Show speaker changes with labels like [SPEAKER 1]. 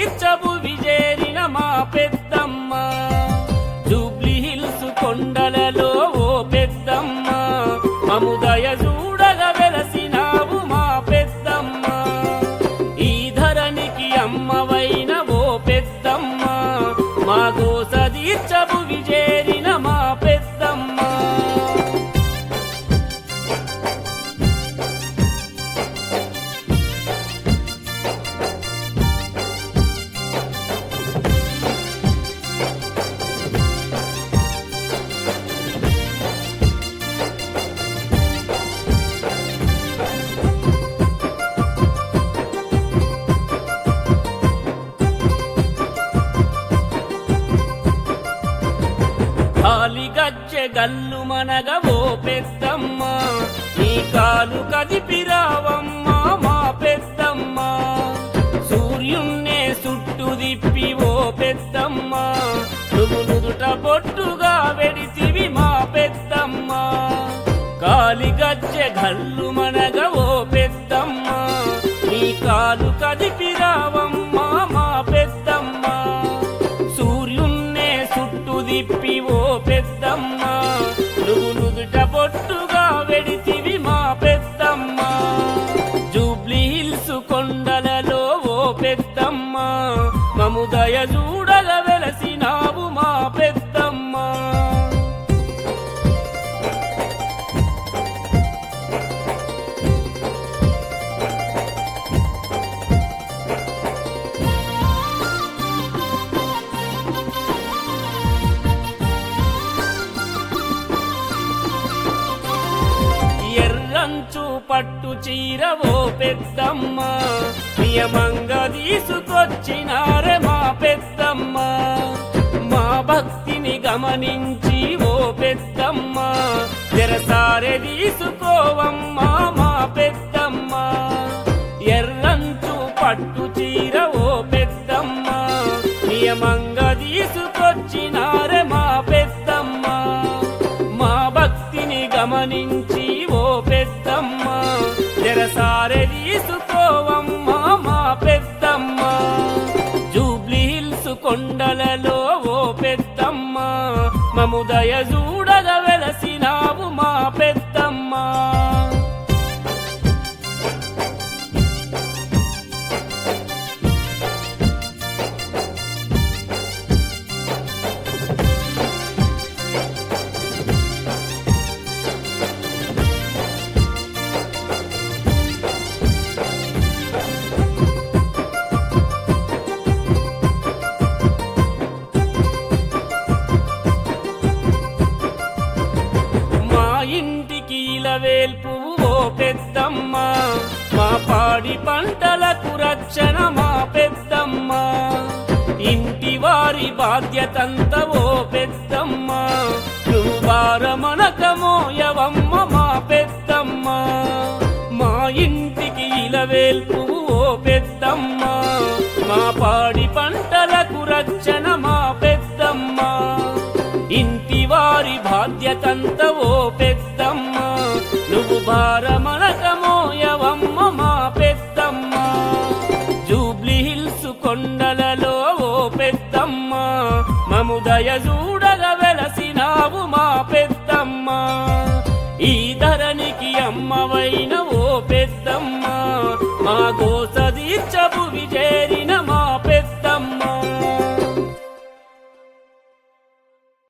[SPEAKER 1] తీర్చబు విజేరిన మా పెద్దమ్మ Jubilee hills కొండలలో ఓ పెద్దమ్మ మము దయ చూడగా వెలసినావు మా పెద్దమ్మ ఈ ధరణికి అమ్మవైన ఓ పెద్దమ్మ మా గోస తీర్చబు విజేరిన మా పెద్దమ్మ కాలి గజ్జె గల్లు మనగ ఓ పెద్దమ్మ నీ కాలు కదిపిరావమ్మ మా పెద్దమ్మ సూర్యున్నే సుట్టు దిప్పి ఓ పెద్దమ్మ నువ్వు నుదుట బొట్టుగా వెడితివి మా పెద్దమ్మ కాలి గజ్జె గల్లు మనగ ఓ పెద్దమ్మ నీ కాలు కదిపిరావమ్మ మా పెద్దమ్మ సూర్యున్నే సుట్టు దిప్పి ఓ పెద్దమ్మ నువ్వు నుదుట బొట్టుగా వెడితివి మా పెద్దమ్మ జూబ్లీ హిల్స్ కొండలలో ఓ పెద్దమ్మ మము దయ చూడగా వెలసినావు మా పెద్దమ్మ ఎర్రంచు పట్టు చీర ఓ పెద్దమ్మ నియమంగా తీసుకొచ్చినారే మా పెద్దమ్మ మా భక్తిని గమనించి ఓ పెద్దమ్మ తెరసారే తీసుకోవమ్మా మా పెద్దమ్మ ఎర్రంచు పట్టు చీర ఓ పెద్దమ్మ నియమంగా తీసుకొచ్చినారే మా పెద్దమ్మ మా భక్తిని గమనించి ఓ పెద్దమ్మ తెరసారే తీసుకోవమ్మా మా పెద్దమ్మ జూబ్లీ హిల్స్ కొండలలో ఓ పెద్దమ్మ మము దయ చూడగా వెలసినావు మా పెద్దమ్మ ఇంటికి ఇలవేల్పు ఓ పెద్దమ్మ మా పాడి పంటలకు రక్షణ మా పెద్దమ్మ ఇంటి వారి బాధ్యతంత ఓ పెద్దమ్మ నువ్వు భారమనకమోయవమ్మ మా పెద్దమ్మ మా ఇంటికి ఇలవేల్పు ఓ పెద్దమ్మ మా పాడి పంటలకు రక్షణ మా పెద్దమ్మ ఇంటి వారి బాధ్యతంత ఓ పెద్దమ్మ నువ్వు భారమనకమోయవమ్మ మా పెద్దమ్మ జూబ్లీ హిల్స్ కొండలలో ఓ పెద్దమ్మ మము దయ చూడగా వెలసినావు మా పెద్దమ్మ ఈ ధరణికి అమ్మవైన